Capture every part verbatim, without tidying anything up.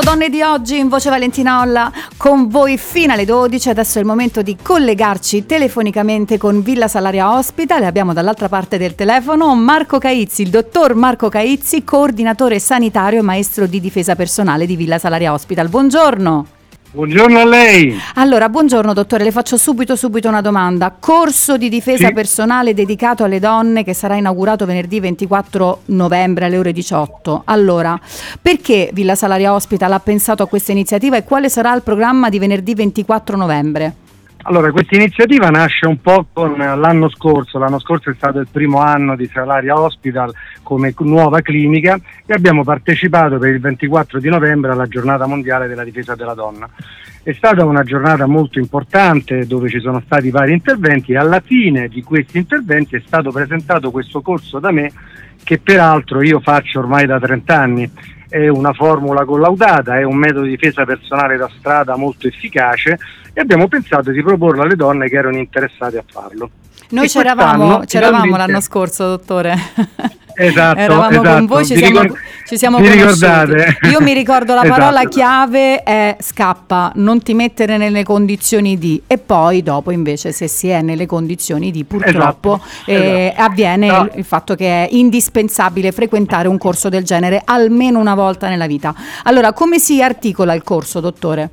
Donne di oggi in Voce Valentina Olla con voi fino alle dodici. Adesso è il momento di collegarci telefonicamente con Villa Salaria Hospital. Abbiamo dall'altra parte del telefono Marco Caizzi, il dottor Marco Caizzi, coordinatore sanitario e maestro di difesa personale di Villa Salaria Hospital. Buongiorno. Buongiorno a lei. Allora, buongiorno dottore, le faccio subito subito una domanda. Corso di difesa Sì. personale dedicato alle donne che sarà inaugurato venerdì ventiquattro novembre alle ore diciotto. Allora, perché Villa Salaria Hospital ha pensato a questa iniziativa e quale sarà il programma di venerdì ventiquattro novembre? Allora, questa iniziativa nasce un po' con l'anno scorso. L'anno scorso è stato il primo anno di Salaria Hospital come nuova clinica e abbiamo partecipato per il ventiquattro di novembre alla giornata mondiale della difesa della donna. È stata una giornata molto importante dove ci sono stati vari interventi e alla fine di questi interventi è stato presentato questo corso da me che peraltro io faccio ormai da trenta anni. È una formula collaudata, è un metodo di difesa personale da strada molto efficace e abbiamo pensato di proporlo alle donne che erano interessate a farlo. Noi c'eravamo, c'eravamo l'anno scorso, dottore. Esatto, eravamo esatto. con voi, ci Vi siamo, ricor- ci siamo vi conosciuti. ricordate? Io mi ricordo la Esatto. parola chiave è scappa, non ti mettere nelle condizioni di, e poi dopo invece se si è nelle condizioni di purtroppo Esatto, eh, esatto. avviene No. il, il fatto che è indispensabile frequentare un corso del genere almeno una volta nella vita. Allora, come si articola il corso, dottore?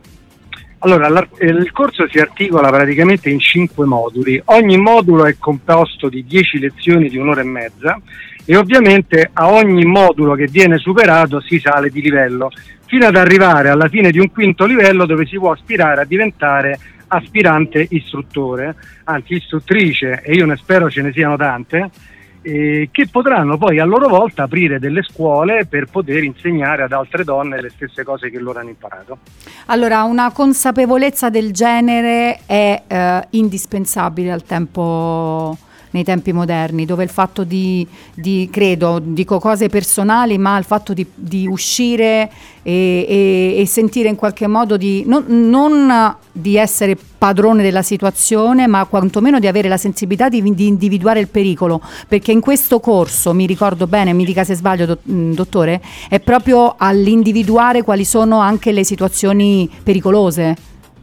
Allora, la- il corso si articola praticamente in cinque moduli. Ogni modulo è composto di dieci lezioni di un'ora e mezza e ovviamente a ogni modulo che viene superato si sale di livello fino ad arrivare alla fine di un quinto livello dove si può aspirare a diventare aspirante istruttore, anzi istruttrice, e io ne spero ce ne siano tante, eh, che potranno poi a loro volta aprire delle scuole per poter insegnare ad altre donne le stesse cose che loro hanno imparato. Allora, una consapevolezza del genere è eh, indispensabile al tempo, nei tempi moderni, dove il fatto di, di credo, dico cose personali, ma il fatto di, di uscire e, e, e sentire in qualche modo di non, non di essere padrone della situazione, ma quantomeno di avere la sensibilità di, di individuare il pericolo, perché in questo corso, mi ricordo bene, mi dica se sbaglio dott- dottore, è proprio all'individuare quali sono anche le situazioni pericolose.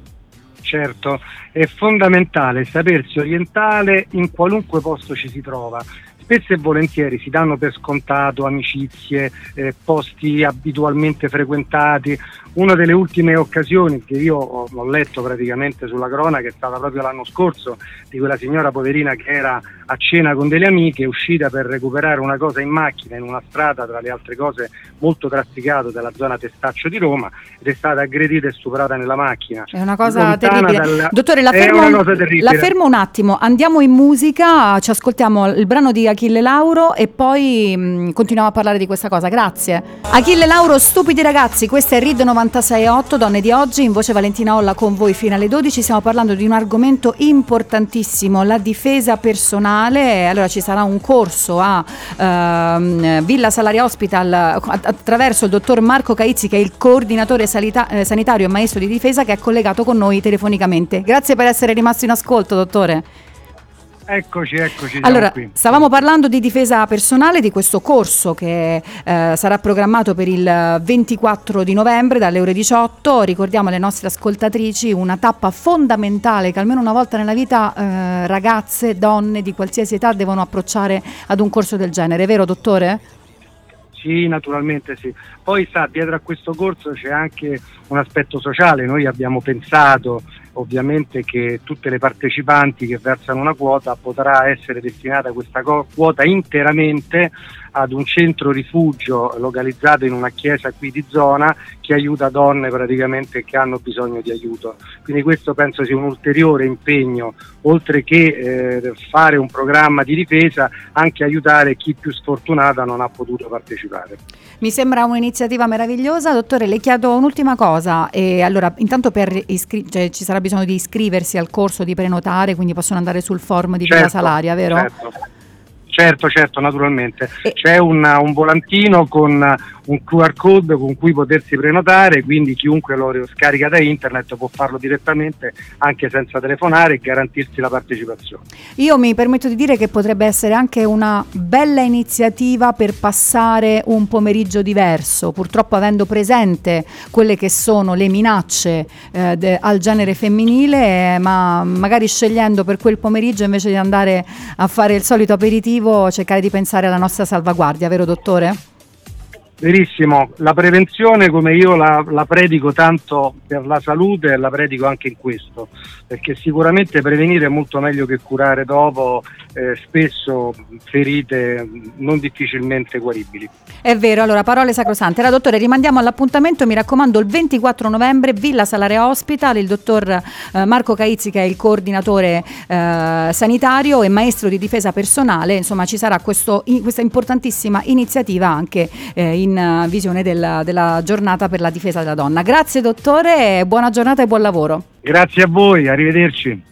Certo, è fondamentale sapersi orientare in qualunque posto ci si trova. Spesso e volentieri si danno per scontato amicizie, eh, posti abitualmente frequentati. Una delle ultime occasioni che io ho, ho letto praticamente sulla cronaca è stata proprio l'anno scorso, di quella signora poverina che era a cena con delle amiche, uscita per recuperare una cosa in macchina in una strada, tra le altre cose molto trafficato della zona Testaccio di Roma, ed è stata aggredita e stuprata nella macchina. È una cosa Lontana terribile. dal- Dottore, la è fermo, una cosa terribile. la fermo un attimo, andiamo in musica, ci ascoltiamo il brano di Achille Lauro e poi mh, continuiamo a parlare di questa cosa. Grazie. Achille Lauro, Stupidi ragazzi, questa è Rid novantasei virgola otto, Donne di oggi, in Voce Valentina Olla con voi fino alle dodici. Stiamo parlando di un argomento importantissimo, la difesa personale. Allora ci sarà un corso a ehm, Villa Salaria Hospital attraverso il dottor Marco Caizzi, che è il coordinatore sanita- eh, sanitario e maestro di difesa, che è collegato con noi telefonicamente. Grazie per essere rimasto in ascolto, dottore. Eccoci, eccoci. siamo Allora, qui. stavamo parlando di difesa personale, di questo corso che eh, sarà programmato per il ventiquattro di novembre dalle ore diciotto. Ricordiamo alle nostre ascoltatrici una tappa fondamentale che almeno una volta nella vita eh, ragazze, donne di qualsiasi età devono approcciare ad un corso del genere, vero dottore? Sì, naturalmente sì. Poi sa, dietro a questo corso c'è anche un aspetto sociale. Noi abbiamo pensato ovviamente che tutte le partecipanti che versano una quota potrà essere destinata questa co- quota interamente ad un centro rifugio localizzato in una chiesa qui di zona che aiuta donne praticamente che hanno bisogno di aiuto. Quindi questo penso sia un ulteriore impegno, oltre che eh, fare un programma di difesa, anche aiutare chi più sfortunata non ha potuto partecipare. Mi sembra un'iniziativa meravigliosa. Dottore, le chiedo un'ultima cosa. E allora, intanto per iscri- cioè, ci sarà bisogno di iscriversi al corso, di prenotare, quindi possono andare sul forum di Villa Certo, Salaria, vero? Certo. Certo, certo, naturalmente. E- C'è un, un volantino con un Q R code con cui potersi prenotare, quindi chiunque lo scarica da internet può farlo direttamente anche senza telefonare e garantirsi la partecipazione. Io mi permetto di dire che potrebbe essere anche una bella iniziativa per passare un pomeriggio diverso, purtroppo avendo presente quelle che sono le minacce eh, de, al genere femminile, eh, ma magari scegliendo per quel pomeriggio, invece di andare a fare il solito aperitivo, cercare di pensare alla nostra salvaguardia, vero dottore? Verissimo, la prevenzione, come io la, la predico tanto per la salute, la predico anche in questo, perché sicuramente prevenire è molto meglio che curare dopo, eh, spesso ferite non difficilmente guaribili. È vero, allora parole sacrosante. Allora dottore, rimandiamo all'appuntamento, mi raccomando, il ventiquattro novembre, Villa Salaria Hospital, il dottor eh, Marco Caizzi, che è il coordinatore eh, sanitario e maestro di difesa personale, insomma ci sarà questo, in, questa importantissima iniziativa anche eh, in in visione del, della giornata per la difesa della donna. Grazie dottore, buona giornata e buon lavoro. Grazie a voi, arrivederci.